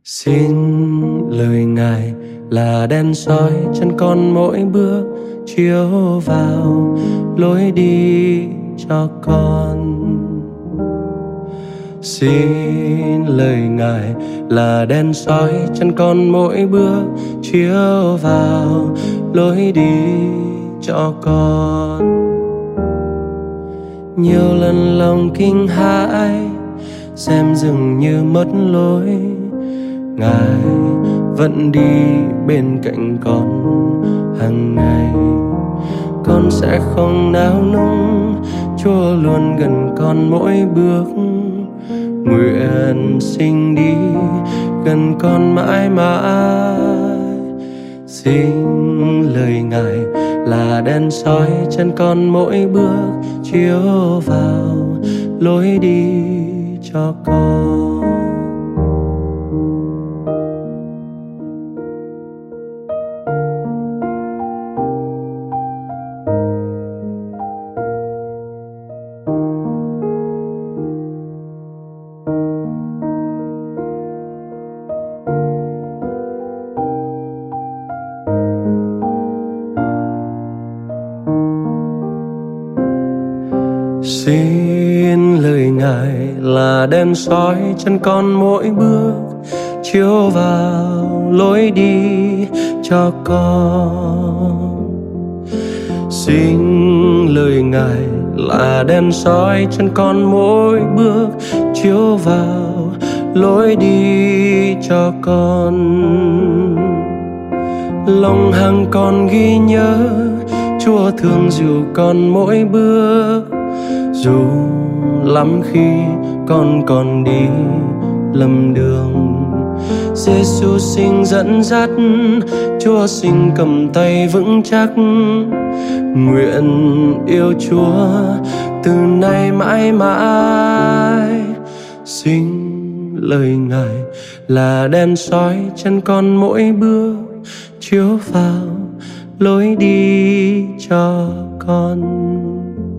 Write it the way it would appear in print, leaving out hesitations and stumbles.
Xin lời Ngài là đèn soi chân con mỗi bước, chiếu vào lối đi cho con. Xin lời Ngài là đèn soi chân con mỗi bước, chiếu vào lối đi cho con. Nhiều lần lòng kinh hãi, xem dường như mất lối, Ngài vẫn đi bên cạnh con hàng ngày. Con sẽ không nao núng, Chúa luôn gần con mỗi bước. Nguyện xin đi gần con mãi mãi. Xin lời Ngài là đèn soi chân con mỗi bước, chiếu vào lối đi cho con. Xin lời Ngài là đèn soi chân con mỗi bước, chiếu vào lối đi cho con. Xin lời Ngài là đèn soi chân con mỗi bước, chiếu vào lối đi cho con. Lòng hàng con ghi nhớ, Chúa thương dìu con mỗi bước, dù lắm khi con còn đi lầm đường. Giê-xu xin dẫn dắt, Chúa xin cầm tay vững chắc. Nguyện yêu Chúa từ nay mãi mãi. Xin lời Ngài là đèn soi chân con mỗi bước, chiếu vào lối đi cho con.